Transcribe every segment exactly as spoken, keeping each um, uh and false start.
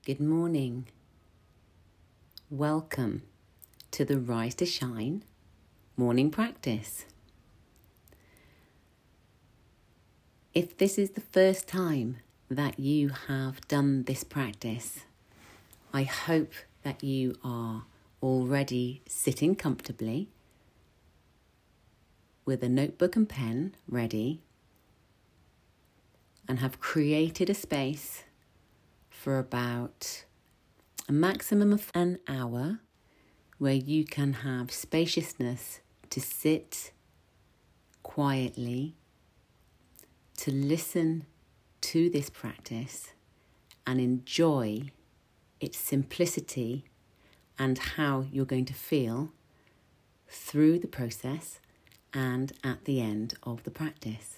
Good morning. Welcome to the Rise to Shine morning practice. If this is the first time that you have done this practice, I hope that you are already sitting comfortably with a notebook and pen ready and have created a space for about a maximum of an hour where you can have spaciousness to sit quietly, to listen to this practice and enjoy its simplicity and how you're going to feel through the process and at the end of the practice.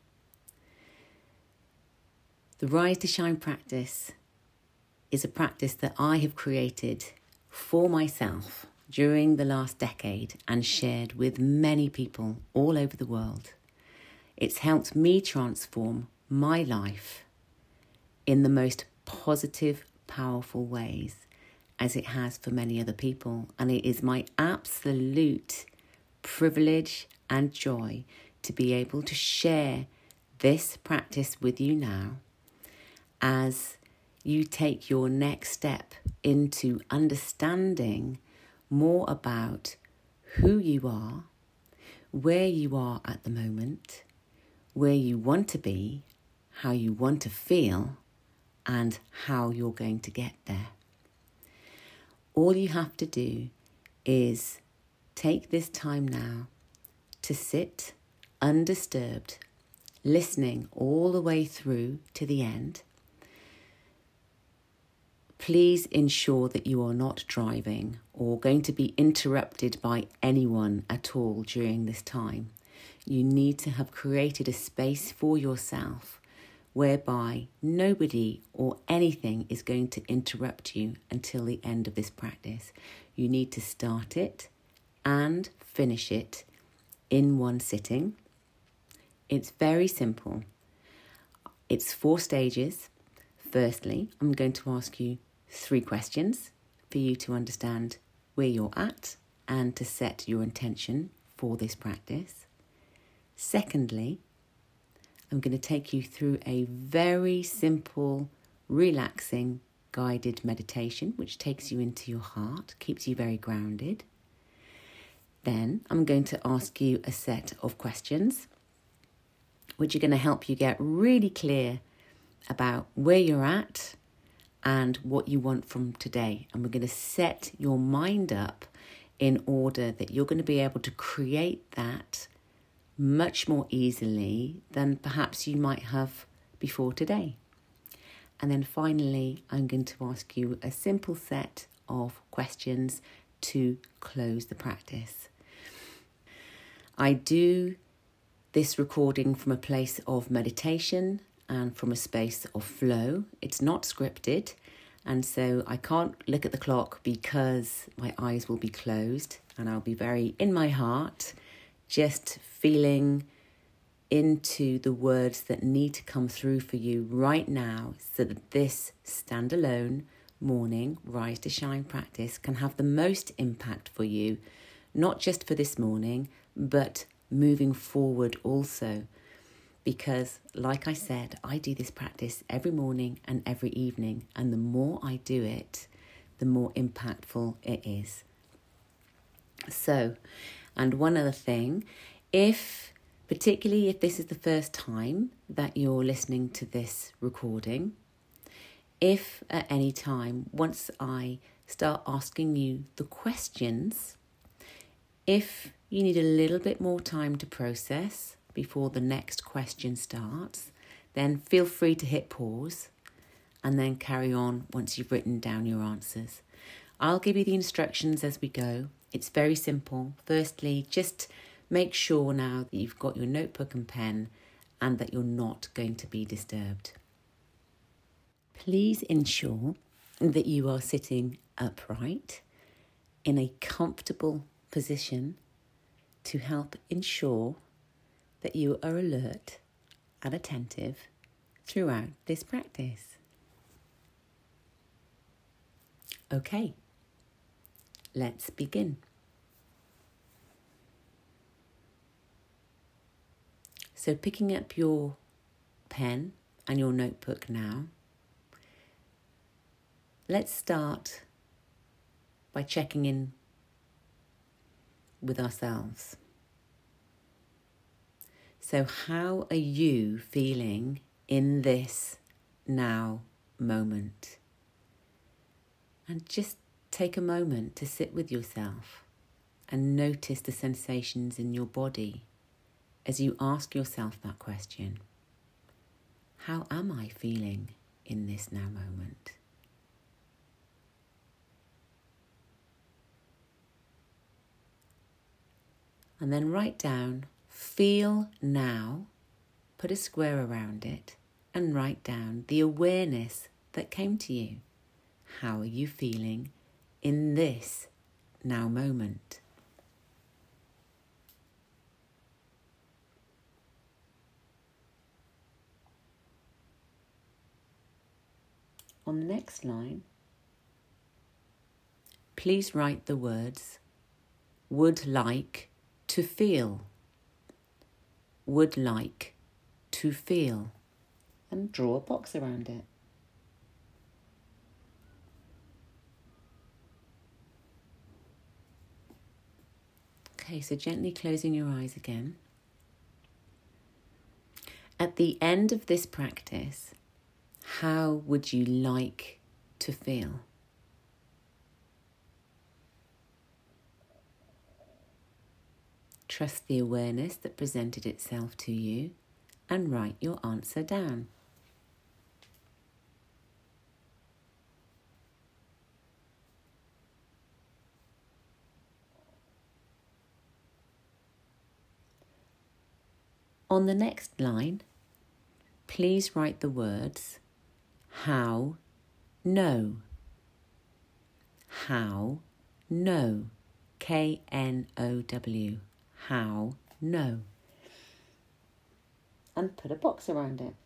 The Rise to Shine practice is a practice that I have created for myself during the last decade and shared with many people all over the world. It's helped me transform my life in the most positive, powerful ways, as it has for many other people. And it is my absolute privilege and joy to be able to share this practice with you now as you take your next step into understanding more about who you are, where you are at the moment, where you want to be, how you want to feel, and how you're going to get there. All you have to do is take this time now to sit undisturbed, listening all the way through to the end. Please ensure that you are not driving or going to be interrupted by anyone at all during this time. You need to have created a space for yourself whereby nobody or anything is going to interrupt you until the end of this practice. You need to start it and finish it in one sitting. It's very simple. It's four stages. Firstly, I'm going to ask you three questions for you to understand where you're at and to set your intention for this practice. Secondly, I'm going to take you through a very simple, relaxing, guided meditation, which takes you into your heart, keeps you very grounded. Then I'm going to ask you a set of questions, which are going to help you get really clear about where you're at and what you want from today. And we're going to set your mind up in order that you're going to be able to create that much more easily than perhaps you might have before today. And then finally, I'm going to ask you a simple set of questions to close the practice. I do this recording from a place of meditation and from a space of flow. It's not scripted, and so I can't look at the clock because my eyes will be closed and I'll be very in my heart, just feeling into the words that need to come through for you right now so that this standalone morning Rise to Shine practice can have the most impact for you, not just for this morning, but moving forward also. Because, like I said, I do this practice every morning and every evening, and the more I do it, the more impactful it is. So, and one other thing, if, particularly if this is the first time that you're listening to this recording, if at any time, once I start asking you the questions, if you need a little bit more time to process before the next question starts, then feel free to hit pause and then carry on once you've written down your answers. I'll give you the instructions as we go. It's very simple. Firstly, just make sure now that you've got your notebook and pen and that you're not going to be disturbed. Please ensure that you are sitting upright in a comfortable position to help ensure that you are alert and attentive throughout this practice. Okay, let's begin. So picking up your pen and your notebook now, let's start by checking in with ourselves. So how are you feeling in this now moment? And just take a moment to sit with yourself and notice the sensations in your body as you ask yourself that question. How am I feeling in this now moment? And then write down, feel now, put a square around it, and write down the awareness that came to you. How are you feeling in this now moment? On the next line, please write the words, would like to feel, would like to feel, and draw a box around it. Okay, so gently closing your eyes again. At the end of this practice, how would you like to feel? Trust the awareness that presented itself to you and write your answer down. On the next line, please write the words, how, no. How, no. K N O W. How, no. And put a box around it.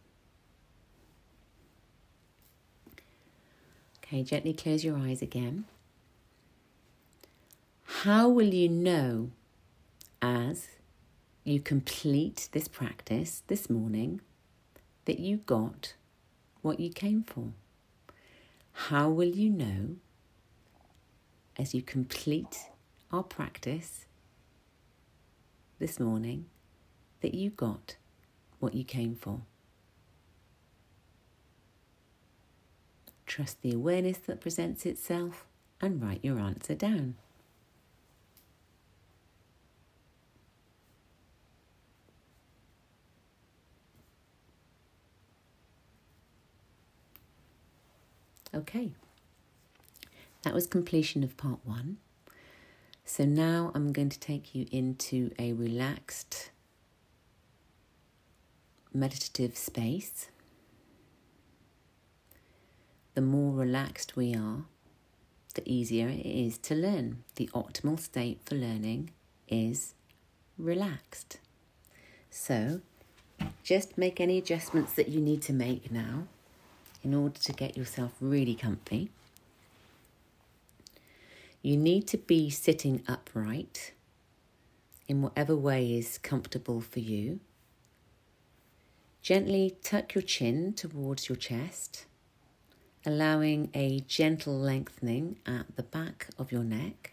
Okay, gently close your eyes again. How will you know as you complete this practice this morning that you got what you came for? How will you know as you complete our practice this morning that you got what you came for? Trust the awareness that presents itself and write your answer down. Okay, that was completion of part one. So now I'm going to take you into a relaxed meditative space. The more relaxed we are, the easier it is to learn. The optimal state for learning is relaxed. So just make any adjustments that you need to make now in order to get yourself really comfy. You need to be sitting upright in whatever way is comfortable for you. Gently tuck your chin towards your chest, allowing a gentle lengthening at the back of your neck.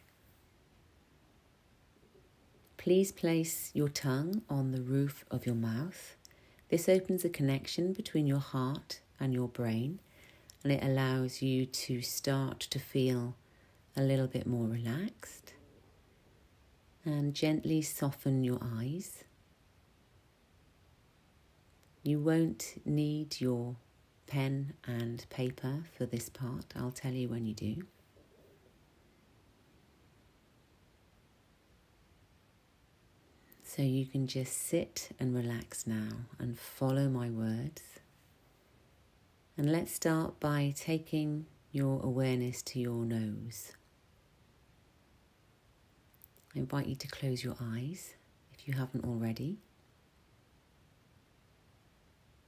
Please place your tongue on the roof of your mouth. This opens a connection between your heart and your brain, and it allows you to start to feel a little bit more relaxed. And gently soften your eyes. You won't need your pen and paper for this part. I'll tell you when you do. So you can just sit and relax now and follow my words. And let's start by taking your awareness to your nose. I invite you to close your eyes if you haven't already.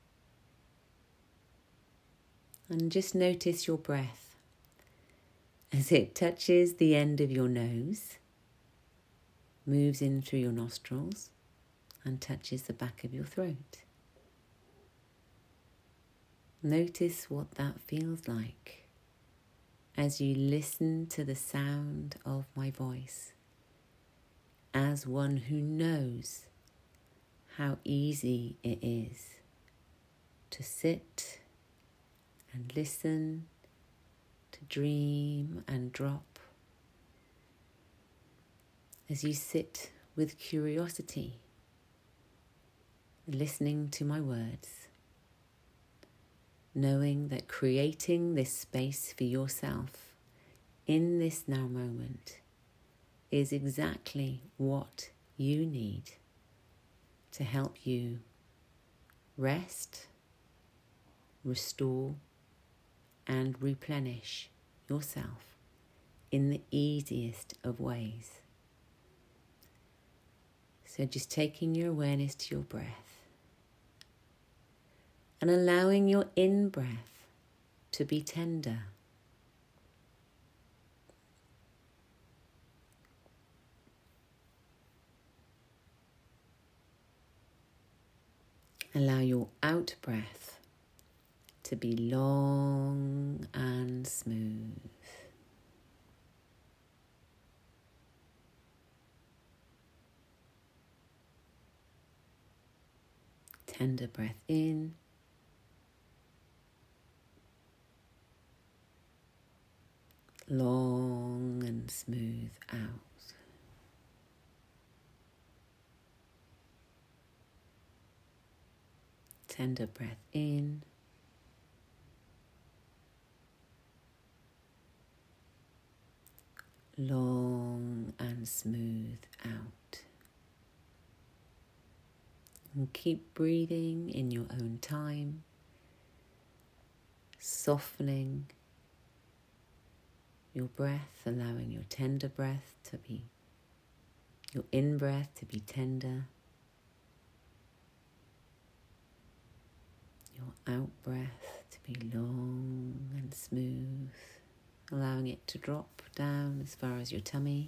And just notice your breath as it touches the end of your nose, moves in through your nostrils and touches the back of your throat. Notice what that feels like as you listen to the sound of my voice, as one who knows how easy it is to sit and listen, to dream and drop. As you sit with curiosity, listening to my words, knowing that creating this space for yourself in this now moment is exactly what you need to help you rest, restore, and replenish yourself in the easiest of ways. So just taking your awareness to your breath and allowing your in-breath to be tender. Allow your out-breath to be long and smooth. Tender breath in. Long and smooth out. Tender breath in. Long and smooth out. And keep breathing in your own time, softening your breath, allowing your tender breath to be, your in-breath to be tender, your out-breath to be long and smooth, allowing it to drop down as far as your tummy,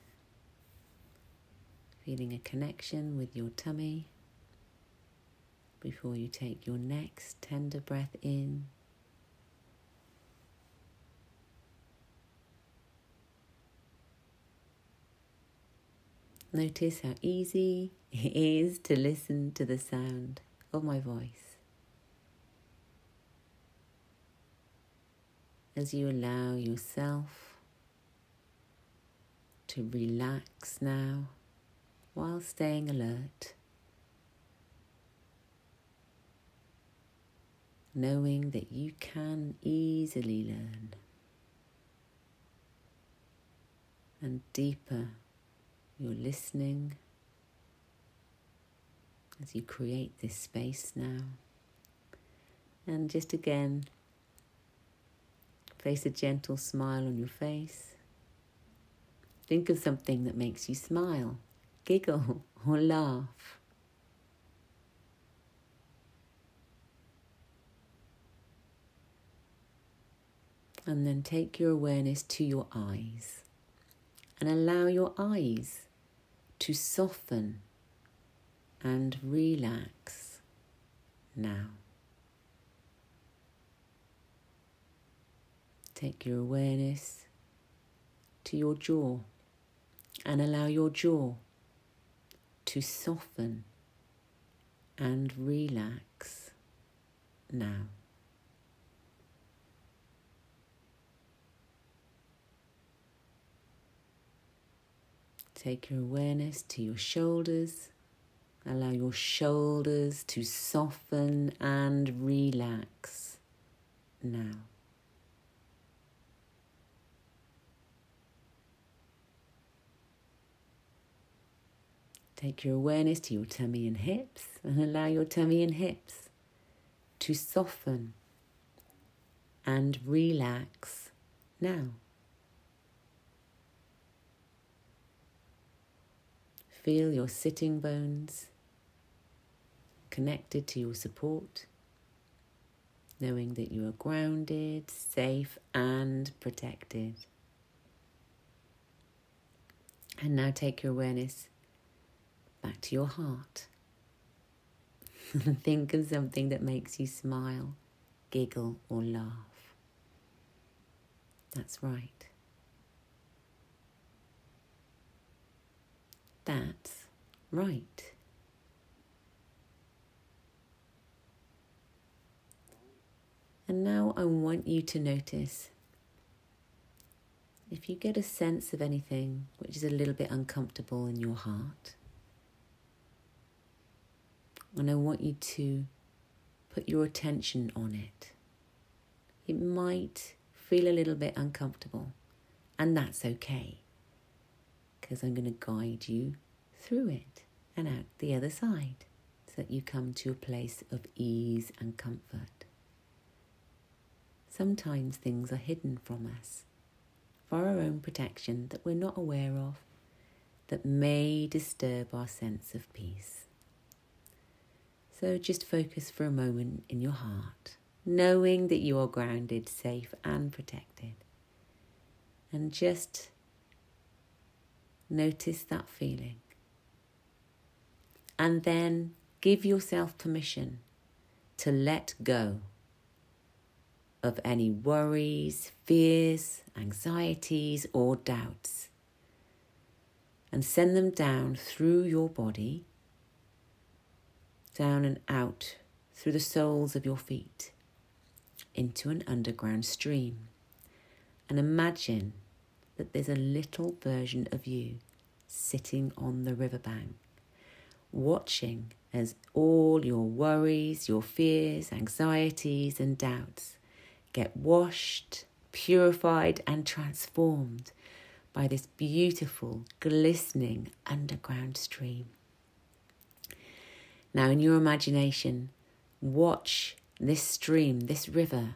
feeling a connection with your tummy before you take your next tender breath in. Notice how easy it is to listen to the sound of my voice. As you allow yourself to relax now while staying alert, knowing that you can easily learn, and deeper your listening as you create this space now. And just again, place a gentle smile on your face. Think of something that makes you smile, giggle, or laugh. And then take your awareness to your eyes and allow your eyes to soften and relax now. Take your awareness to your jaw and allow your jaw to soften and relax now. Take your awareness to your shoulders. Allow your shoulders to soften and relax now. Take your awareness to your tummy and hips and allow your tummy and hips to soften and relax now. Feel your sitting bones connected to your support, knowing that you are grounded, safe, and protected And now take your awareness back to your heart. Think of something that makes you smile, giggle, or laugh. That's right. That's right. And now I want you to notice if you get a sense of anything which is a little bit uncomfortable in your heart. And I want you to put your attention on it. It might feel a little bit uncomfortable, and that's okay, because I'm going to guide you through it and out the other side so that you come to a place of ease and comfort. Sometimes things are hidden from us for our own protection that we're not aware of, that may disturb our sense of peace. So just focus for a moment in your heart, knowing that you are grounded, safe and protected. And just notice that feeling. And then give yourself permission to let go of any worries, fears, anxieties or doubts. And send them down through your body, down and out through the soles of your feet into an underground stream. And imagine that there's a little version of you sitting on the riverbank, watching as all your worries, your fears, anxieties and doubts get washed, purified and transformed by this beautiful, glistening underground stream. Now in your imagination, watch this stream, this river,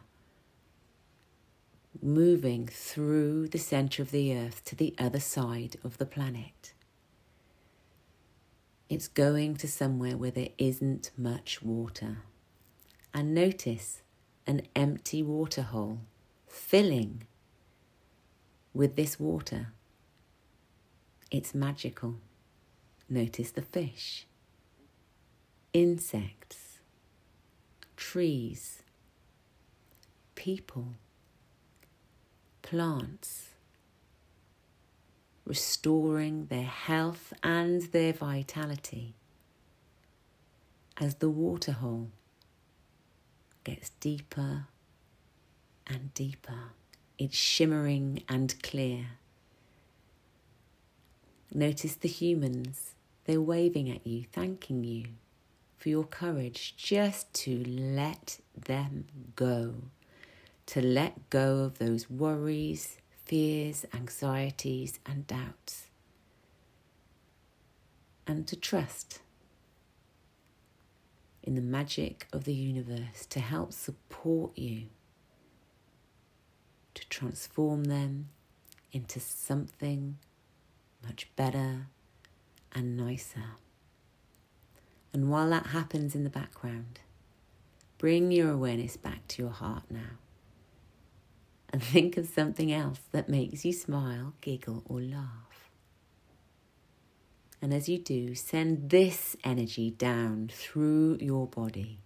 moving through the centre of the earth to the other side of the planet. It's going to somewhere where there isn't much water. And notice an empty water hole filling with this water. It's magical. Notice the fish, insects, trees, people, plants, restoring their health and their vitality as the water hole gets deeper and deeper. It's shimmering and clear. Notice the humans. They're waving at you, thanking you for your courage just to let them go, to let go of those worries, fears, anxieties and doubts, and to trust in the magic of the universe to help support you to transform them into something much better and nicer. And while that happens in the background, bring your awareness back to your heart now and think of something else that makes you smile, giggle or laugh. And as you do, send this energy down through your body,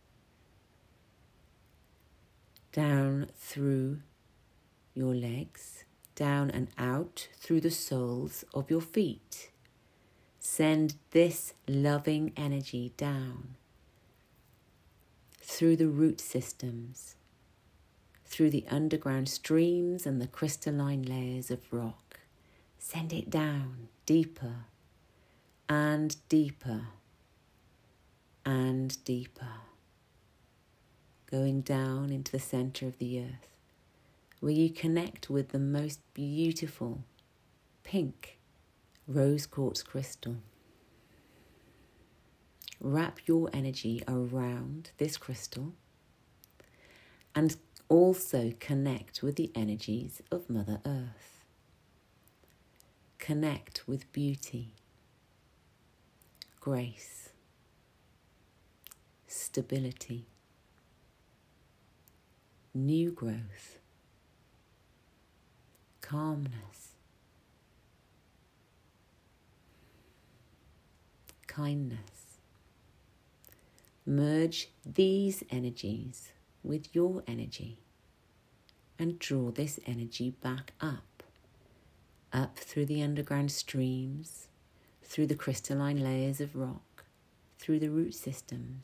down through your legs, down and out through the soles of your feet. Send this loving energy down through the root systems, through the underground streams and the crystalline layers of rock. Send it down deeper and deeper and deeper, going down into the centre of the earth, where you connect with the most beautiful pink rose quartz crystal. Wrap your energy around this crystal and also connect with the energies of Mother Earth. Connect with beauty, grace, stability, new growth, calmness, kindness. Merge these energies with your energy and draw this energy back up, up through the underground streams, through the crystalline layers of rock, through the root systems,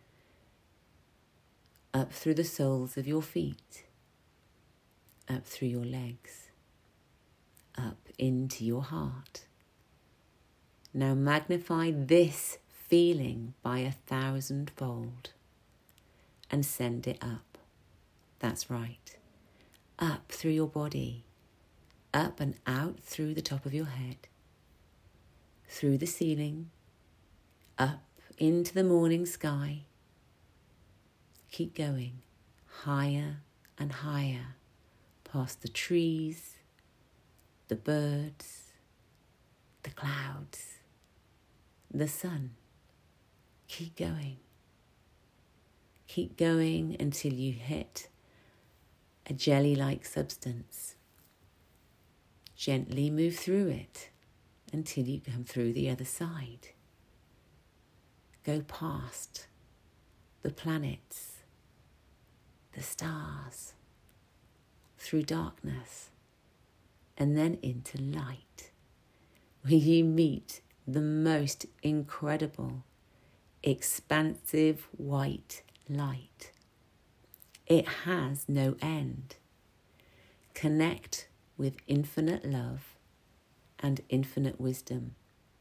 up through the soles of your feet, up through your legs, up into your heart. Now magnify this feeling by a thousandfold and send it up. That's right. Up through your body, up and out through the top of your head, through the ceiling, up into the morning sky. Keep going, higher and higher, past the trees, the birds, the clouds, the sun. Keep going. Keep going until you hit a jelly-like substance. Gently move through it until you come through the other side. Go past the planets, the stars, through darkness, and then into light, where you meet the most incredible, expansive white light. It has no end. Connect with infinite love and infinite wisdom.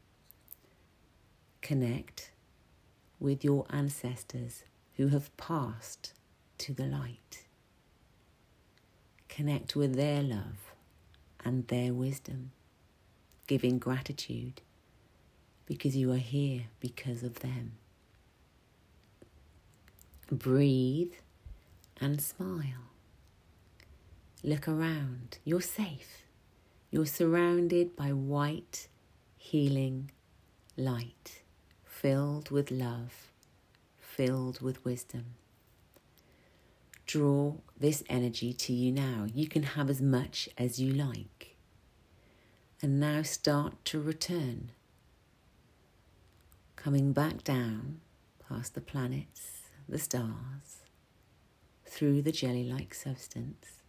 Connect with your ancestors who have passed to the light. Connect with their love and their wisdom, giving gratitude because you are here because of them. Breathe and smile. Look around. You're safe. You're surrounded by white, healing light, filled with love, filled with wisdom. Draw this energy to you now. You can have as much as you like. And now start to return. Coming back down past the planets, the stars, through the jelly-like substance,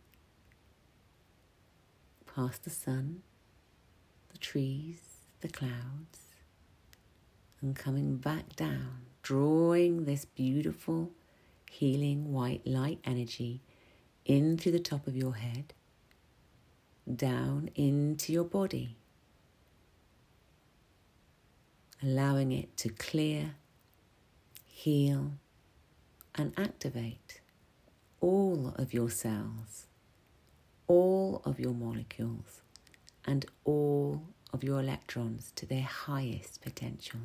past the sun, the trees, the clouds, and coming back down, drawing this beautiful, healing white light energy in through the top of your head, down into your body, allowing it to clear, heal, and activate all of your cells, all of your molecules, and all of your electrons to their highest potential.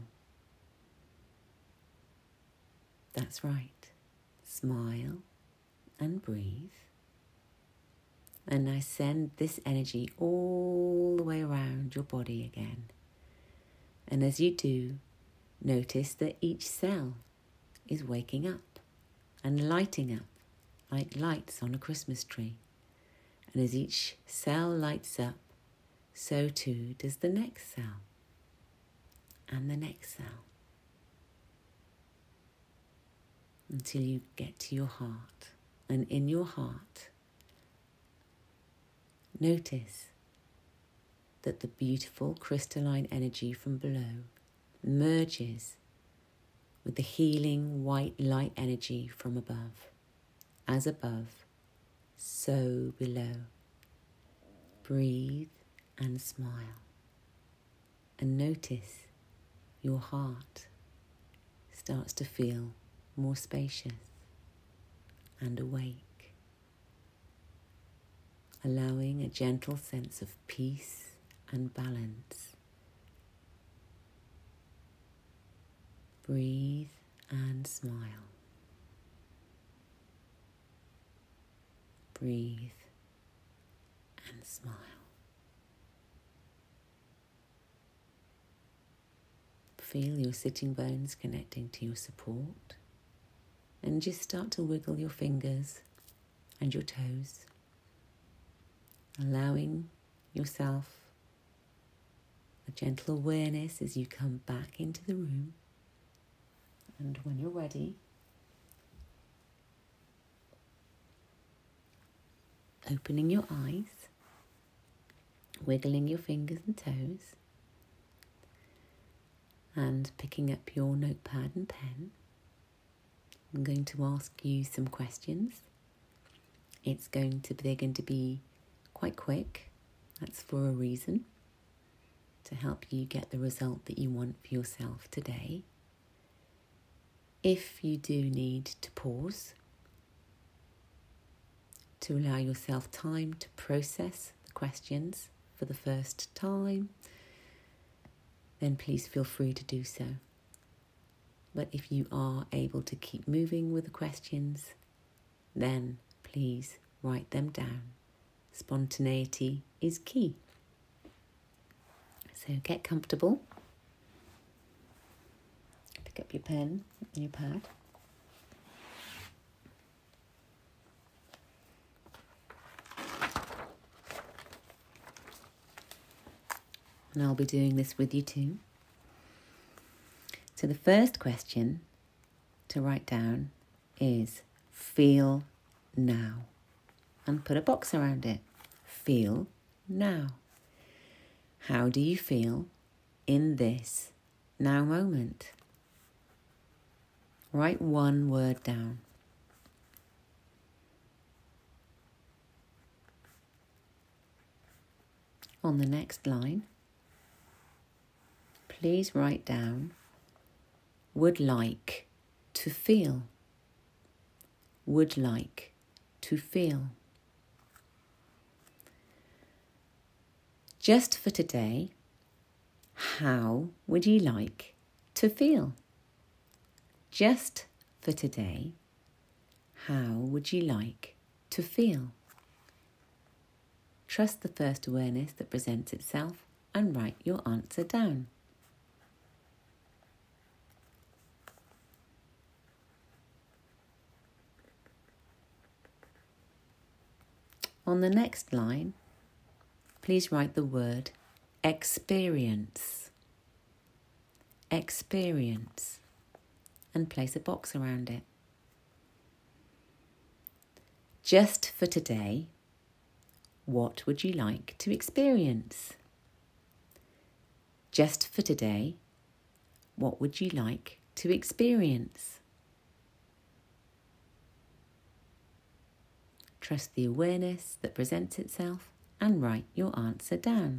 That's right. Smile and breathe. And now send this energy all the way around your body again. And as you do, notice that each cell is waking up and lighting up like lights on a Christmas tree. And as each cell lights up, so too does the next cell and the next cell, until you get to your heart. And in your heart, notice that the beautiful crystalline energy from below merges with the healing white light energy from above. As above, so below. Breathe and smile. And notice your heart starts to feel more spacious and awake, allowing a gentle sense of peace and balance. Breathe and smile. Breathe and smile. Feel your sitting bones connecting to your support, and just start to wiggle your fingers and your toes, allowing yourself a gentle awareness as you come back into the room. And when you're ready, opening your eyes, wiggling your fingers and toes, and picking up your notepad and pen. I'm going to ask you some questions. It's going to they're going to be quite quick. That's for a reason, to help you get the result that you want for yourself today. If you do need to pause, to allow yourself time to process the questions for the first time, then please feel free to do so. But if you are able to keep moving with the questions, then please write them down. Spontaneity is key. So get comfortable. Pick up your pen and your pad. And I'll be doing this with you too. So the first question to write down is feel now. And put a box around it. Feel now. How do you feel in this now moment? Write one word down. On the next line, please write down would like to feel. Would like to feel. Just for today, how would you like to feel? Just for today, how would you like to feel? Trust the first awareness that presents itself and write your answer down. On the next line, please write the word experience. Experience. And place a box around it. Just for today, what would you like to experience? Just for today, what would you like to experience? Trust the awareness that presents itself and write your answer down.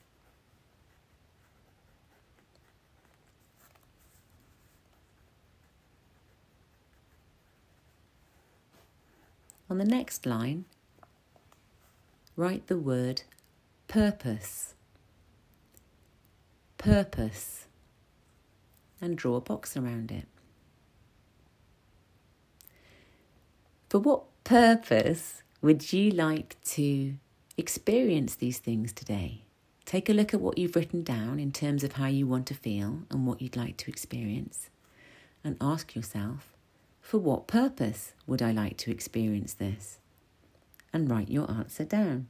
On the next line, write the word purpose. Purpose. And draw a box around it. For what purpose would you like to experience these things today? Take a look at what you've written down in terms of how you want to feel and what you'd like to experience, and ask yourself, for what purpose would I like to experience this? And write your answer down.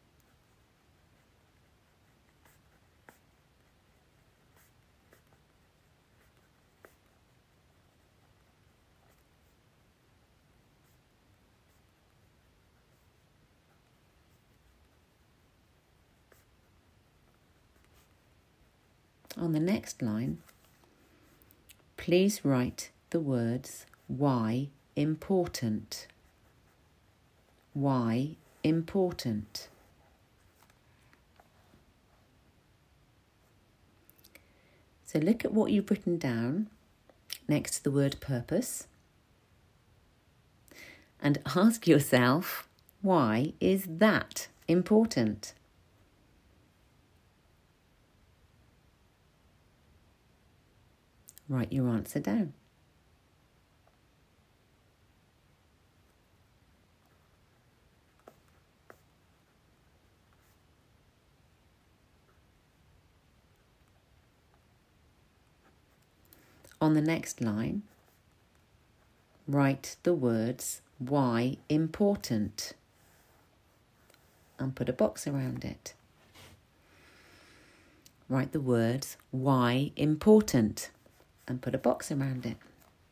On the next line, please write the words why important. Why important. So look at what you've written down next to the word purpose and ask yourself, why is that important? Write your answer down. On the next line, write the words, why important, and put a box around it. write the words why important and put a box around it.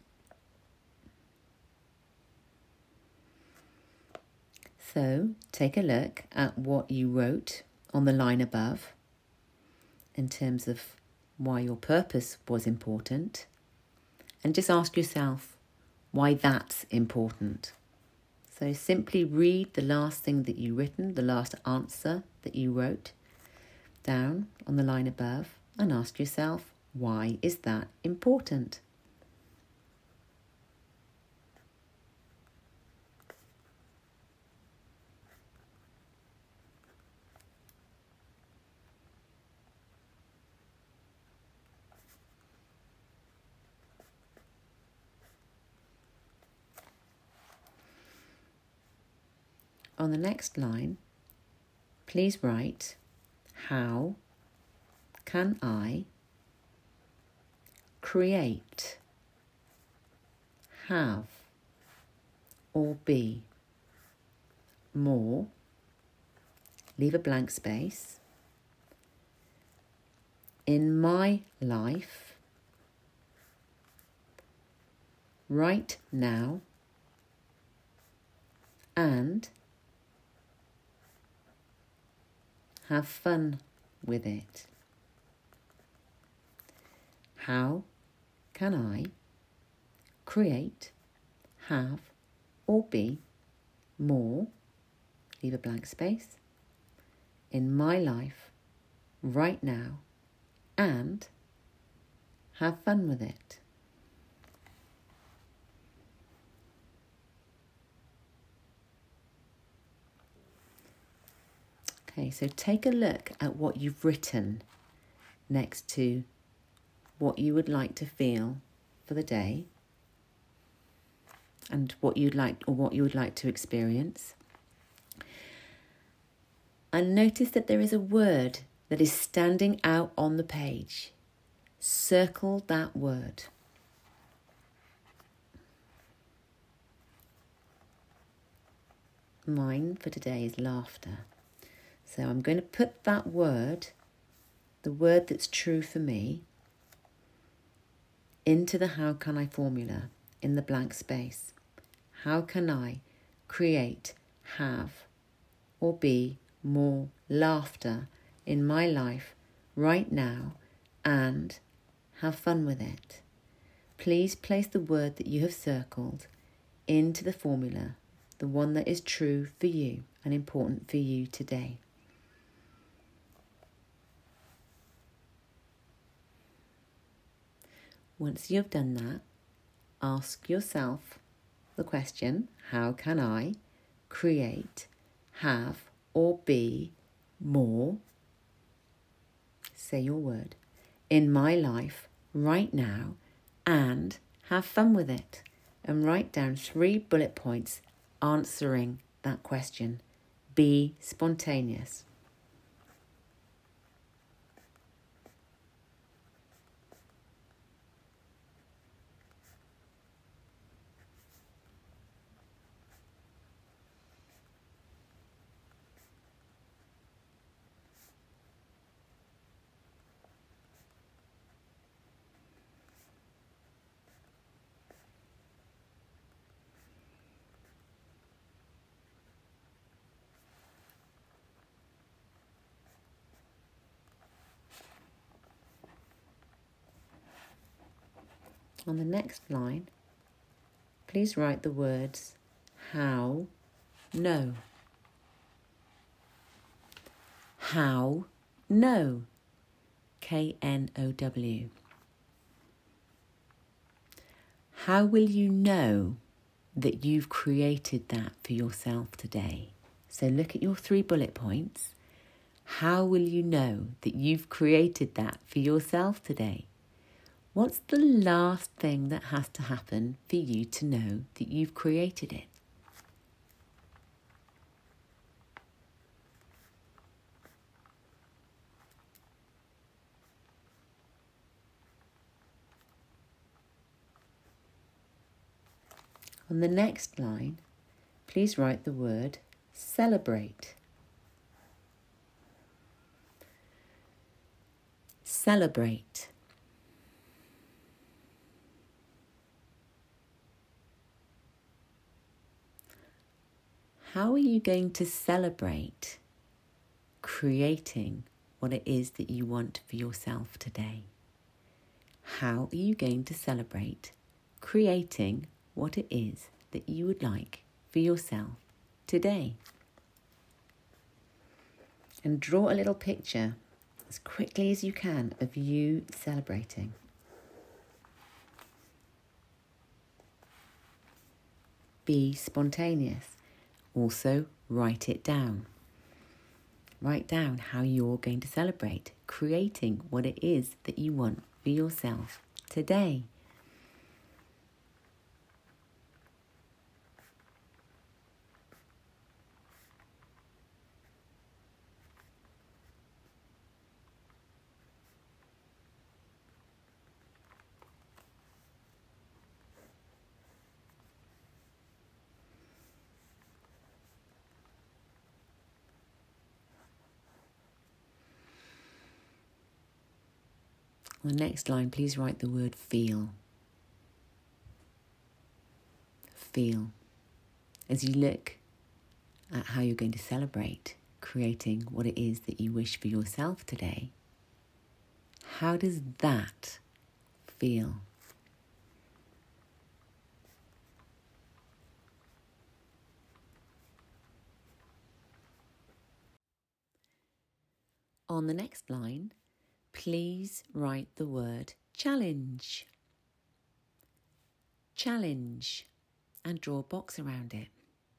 So take a look at what you wrote on the line above in terms of why your purpose was important, and just ask yourself why that's important. So simply read the last thing that you written, the last answer that you wrote down on the line above, and ask yourself, why is that important? On the next line, please write, how can I create, have, or be more, leave a blank space, in my life, right now, and have fun with it. How can I create, have, or be more, leave a blank space, in my life right now and have fun with it? Okay, so take a look at what you've written next to what you would like to feel for the day and what you'd like or what you would like to experience. And notice that there is a word that is standing out on the page. Circle that word. Mine for today is laughter. So I'm going to put that word, the word that's true for me, into the how can I formula in the blank space. How can I create, have, or be more laughter in my life right now and have fun with it? Please place the word that you have circled into the formula, the one that is true for you and important for you today. Once you've done that, ask yourself the question, how can I create, have, or be more, say your word, in my life right now and have fun with it? And write down three bullet points answering that question. Be spontaneous. On the next line, please write the words how, no. How, no. K N O W. How will you know that you've created that for yourself today? So look at your three bullet points. How will you know that you've created that for yourself today? What's the last thing that has to happen for you to know that you've created it? On the next line, please write the word celebrate. Celebrate. How are you going to celebrate creating what it is that you want for yourself today? How are you going to celebrate creating what it is that you would like for yourself today? And draw a little picture as quickly as you can of you celebrating. Be spontaneous. Also, write it down. Write down how you're going to celebrate creating what it is that you want for yourself today. On the next line, please write the word feel. Feel. As you look at how you're going to celebrate creating what it is that you wish for yourself today, how does that feel? On the next line, please write the word challenge. Challenge, and draw a box around it.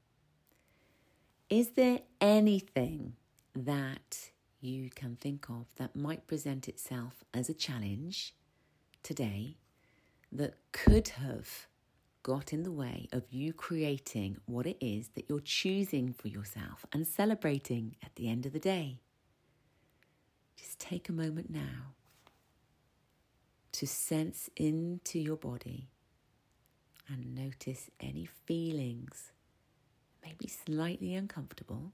Is there anything that you can think of that might present itself as a challenge today that could have got in the way of you creating what it is that you're choosing for yourself and celebrating at the end of the day? Just take a moment now to sense into your body and notice any feelings, maybe slightly uncomfortable,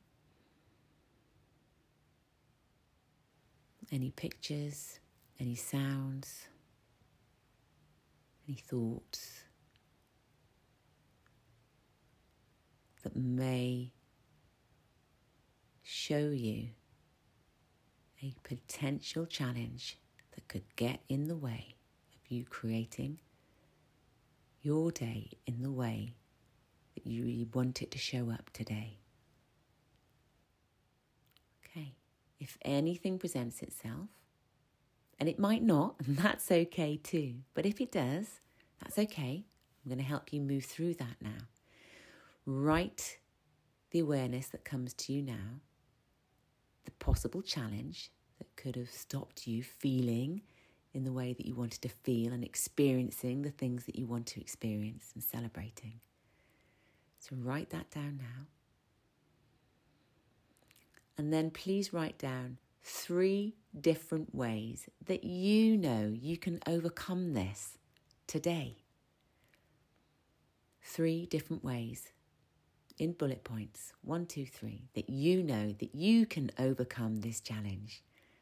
any pictures, any sounds, any thoughts that may show you a potential challenge that could get in the way of you creating your day in the way that you really want it to show up today. Okay, if anything presents itself, and it might not, and that's okay too, but if it does, that's okay. I'm going to help you move through that now. Write the awareness that comes to you now, the possible challenge that could have stopped you feeling in the way that you wanted to feel and experiencing the things that you want to experience and celebrating. So write that down now. And then please write down three different ways that you know you can overcome this today. Three different ways in bullet points, one, two, three, that you know that you can overcome this challenge.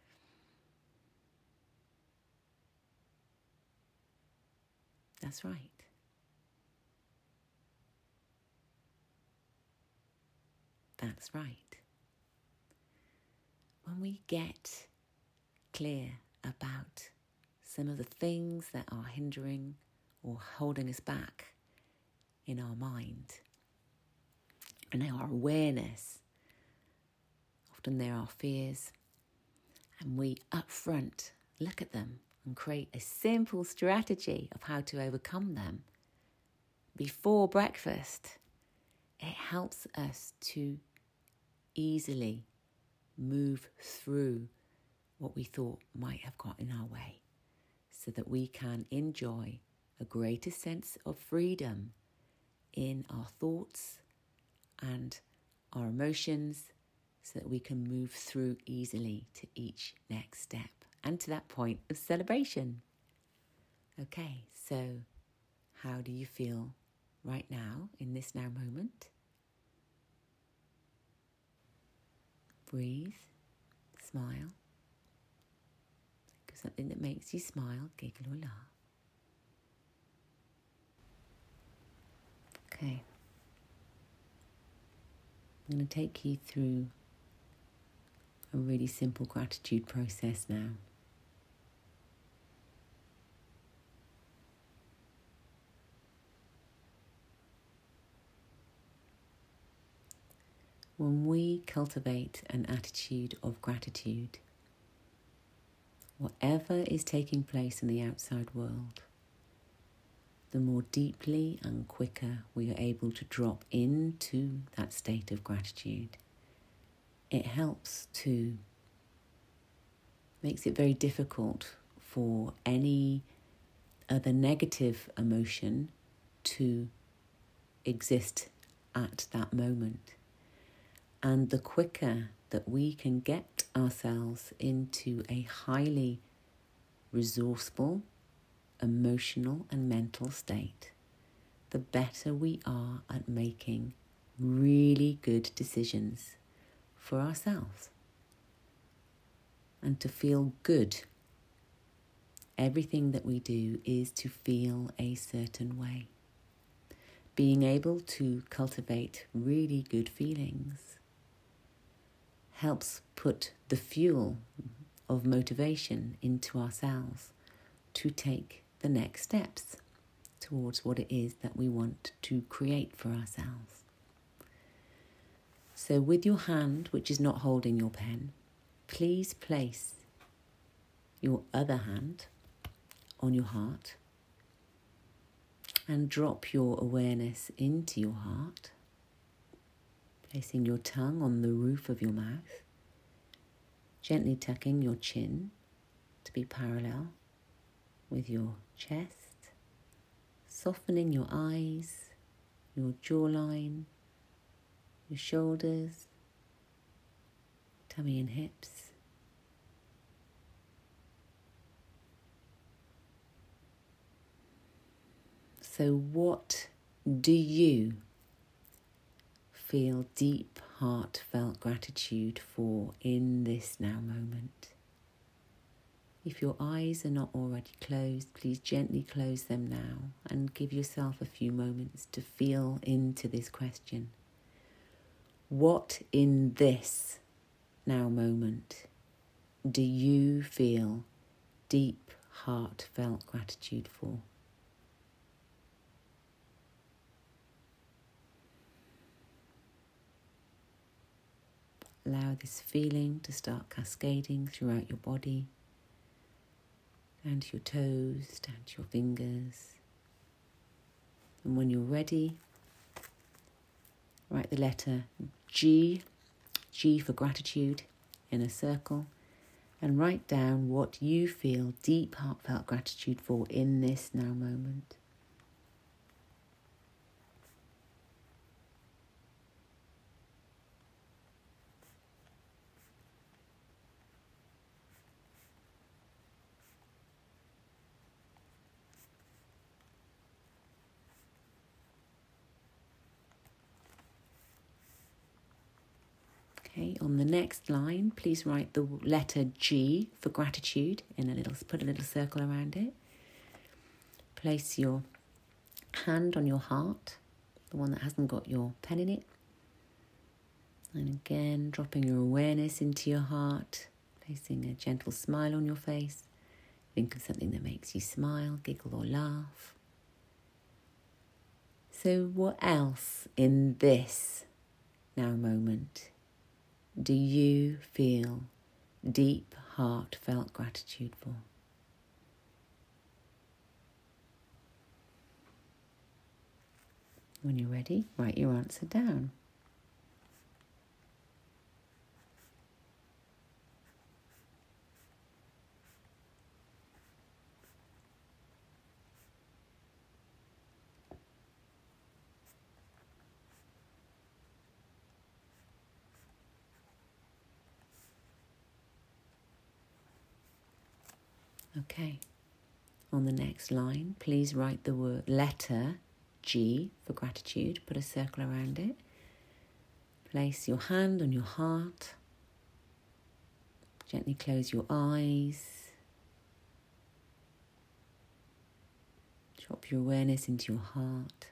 That's right. That's right. When we get clear about some of the things that are hindering or holding us back in our mind and our awareness, often there are fears, and we up front look at them and create a simple strategy of how to overcome them before breakfast, it helps us to easily move through what we thought might have got in our way so that we can enjoy a greater sense of freedom in our thoughts and our emotions so that we can move through easily to each next step and to that point of celebration. Okay, so how do you feel right now in this now moment? Breathe, smile, because something that makes you smile, giggle or laugh. Okay. I'm going to take you through a really simple gratitude process now. When we cultivate an attitude of gratitude, whatever is taking place in the outside world, the more deeply and quicker we are able to drop into that state of gratitude. It helps to, makes it very difficult for any other negative emotion to exist at that moment. And the quicker that we can get ourselves into a highly resourceful, emotional and mental state, the better we are at making really good decisions for ourselves. And to feel good, everything that we do is to feel a certain way. Being able to cultivate really good feelings helps put the fuel of motivation into ourselves to take the next steps towards what it is that we want to create for ourselves. So with your hand, which is not holding your pen, please place your other hand on your heart and drop your awareness into your heart, placing your tongue on the roof of your mouth, gently tucking your chin to be parallel with your chest, softening your eyes, your jawline, your shoulders, tummy and hips. So what do you feel deep, heartfelt gratitude for in this now moment? If your eyes are not already closed, please gently close them now and give yourself a few moments to feel into this question. What in this now moment do you feel deep, heartfelt gratitude for? Allow this feeling to start cascading throughout your body, down to your toes, down to your fingers. And when you're ready, write the letter G, G for gratitude, in a circle, and write down what you feel deep, heartfelt gratitude for in this now moment. Okay, on the next line, please write the letter G for gratitude in a little, put a little circle around it. Place your hand on your heart, the one that hasn't got your pen in it. And again, dropping your awareness into your heart, placing a gentle smile on your face. Think of something that makes you smile, giggle or laugh. So what else in this now moment do you feel deep, heartfelt gratitude for? When you're ready, write your answer down. Okay, on the next line, please write the word letter G for gratitude, put a circle around it. Place your hand on your heart, gently close your eyes, Drop your awareness into your heart.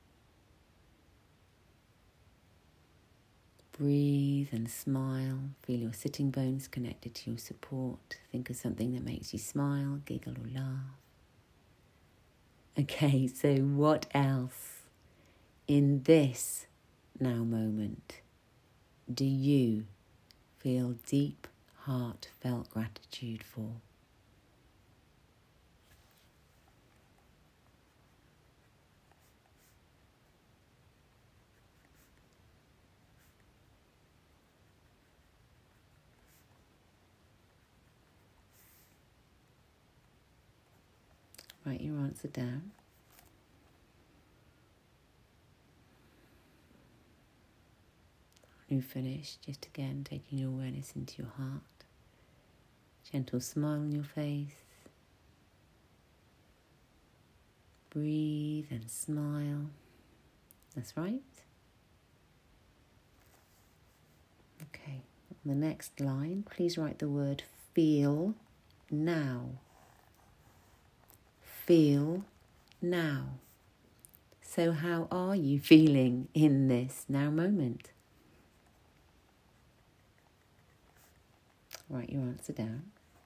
Breathe and smile. Feel your sitting bones connected to your support. Think of something that makes you smile, giggle or laugh. Okay, so what else in this now moment do you feel deep, heartfelt gratitude for? Write your answer down. When you finish, just again taking your awareness into your heart. Gentle smile on your face. Breathe and smile. That's right. Okay, on the next line, please write the word feel now. Feel now. So how are you feeling in this now moment? Write your answer down.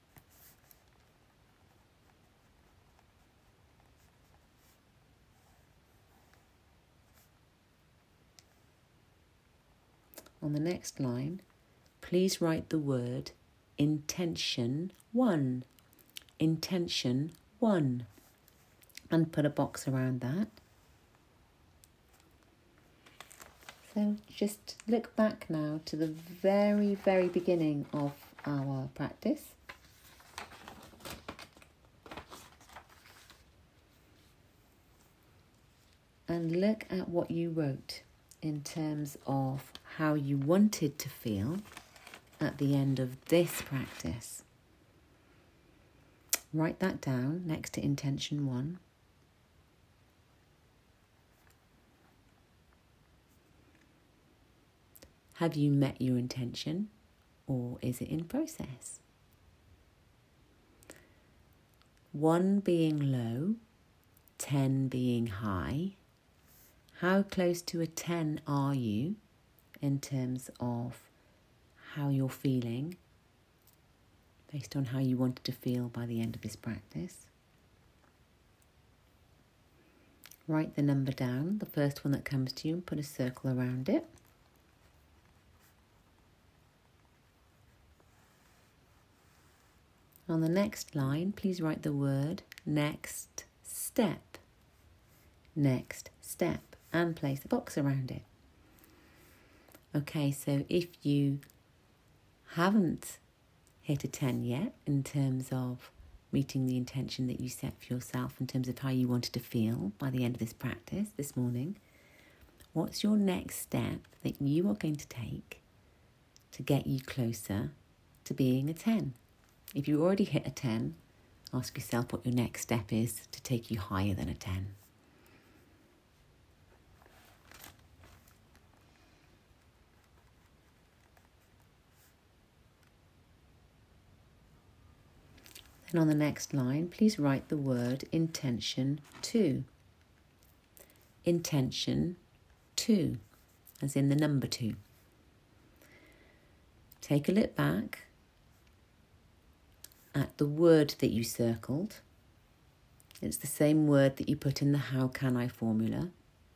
On the next line, please write the word intention one. Intention one. And put a box around that. So just look back now to the very, very beginning of our practice. And look at what you wrote in terms of how you wanted to feel at the end of this practice. Write that down next to intention one. Have you met your intention, or is it in process? One being low, ten being high. How close to a ten are you in terms of how you're feeling, based on how you wanted to feel by the end of this practice? Write the number down, the first one that comes to you, and put a circle around it. On the next line, please write the word next step. Next step. And place a box around it. Okay, so if you haven't hit a ten yet in terms of meeting the intention that you set for yourself in terms of how you wanted to feel by the end of this practice this morning, what's your next step that you are going to take to get you closer to being a ten? If you already hit a ten, ask yourself what your next step is to take you higher than a ten. And on the next line, please write the word intention two. Intention two, as in the number two. Take a look back at the word that you circled. It's the same word that you put in the how can I formula.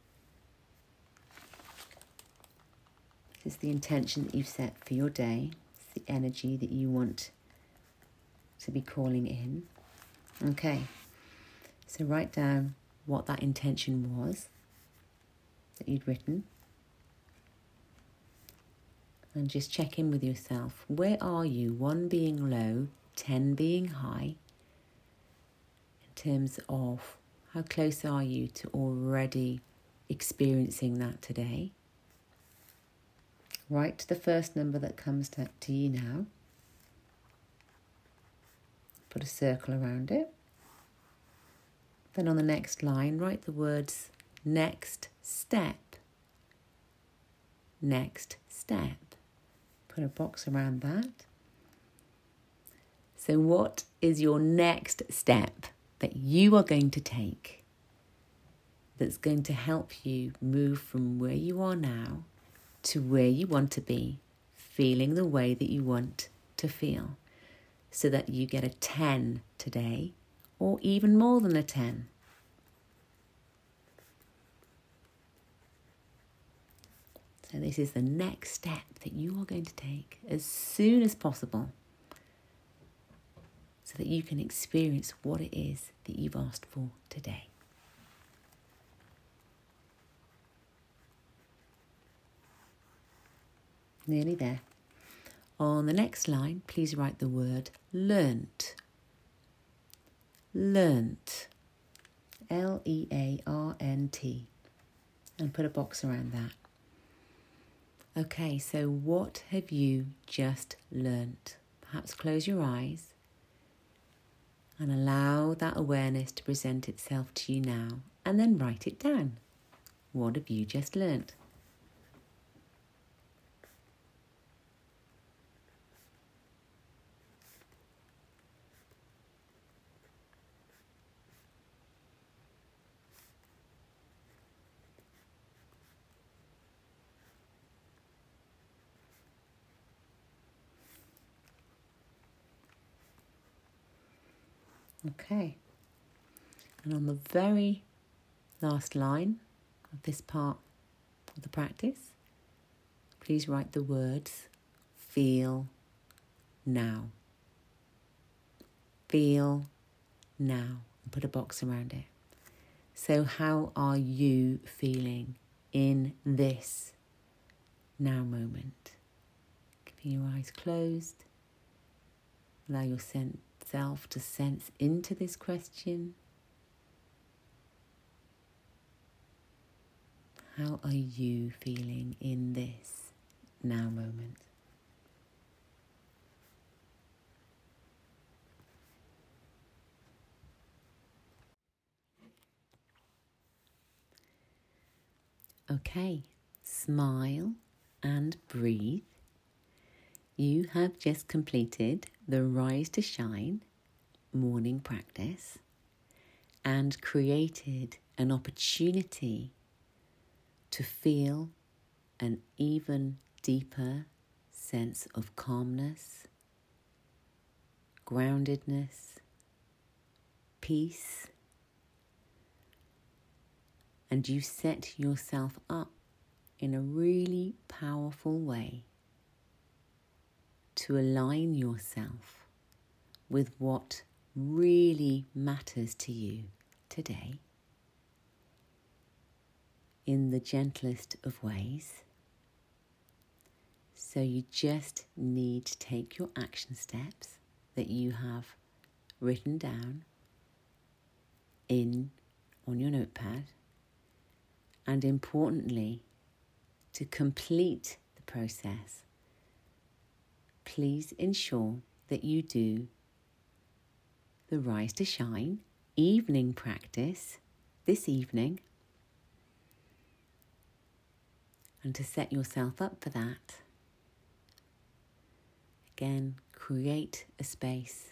This is the intention that you've set for your day. It's the energy that you want to be calling in. Okay, so write down what that intention was that you'd written. And just check in with yourself. Where are you? One being low, ten being high. In terms of how close are you to already experiencing that today? Write the first number that comes to, to you now. Put a circle around it. Then on the next line, write the words next step. Next step. Put a box around that. So what is your next step that you are going to take that's going to help you move from where you are now to where you want to be, feeling the way that you want to feel, so that you get a ten today, or even more than a ten. So this is the next step that you are going to take as soon as possible, so that you can experience what it is that you've asked for today. Nearly there. On the next line, please write the word learnt. Learnt. L E A R N T. And put a box around that. Okay, so what have you just learnt? Perhaps close your eyes and allow that awareness to present itself to you now, and then write it down. What have you just learnt? Okay, and on the very last line of this part of the practice, please write the words feel now. Feel now, and put a box around it. So how are you feeling in this now moment? Keeping your eyes closed, allow your sense self to sense into this question. How are you feeling in this now moment? Okay, smile and breathe. You have just completed the Rise to Shine morning practice and created an opportunity to feel an even deeper sense of calmness, groundedness, peace, and you set yourself up in a really powerful way to align yourself with what really matters to you today in the gentlest of ways. So you just need to take your action steps that you have written down in on your notepad, and importantly, to complete the process, please ensure that you do the Rise to Shine evening practice this evening. And to set yourself up for that, again, create a space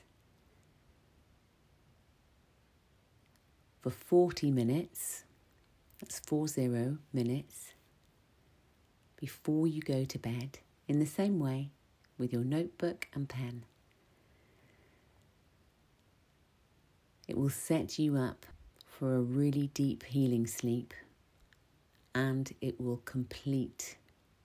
for forty minutes, that's four zero minutes, before you go to bed, in the same way with your notebook and pen. It will set you up for a really deep healing sleep, and it will complete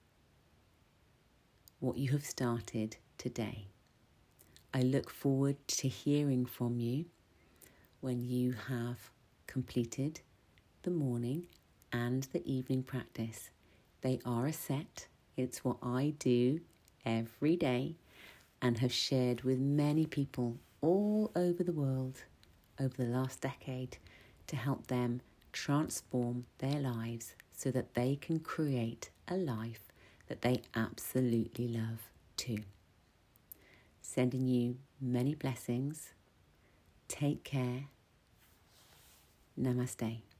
what you have started today. I look forward to hearing from you when you have completed the morning and the evening practice. They are a set. It's what I do every day and have shared with many people all over the world over the last decade to help them transform their lives so that they can create a life that they absolutely love too. Sending you many blessings. Take care. Namaste.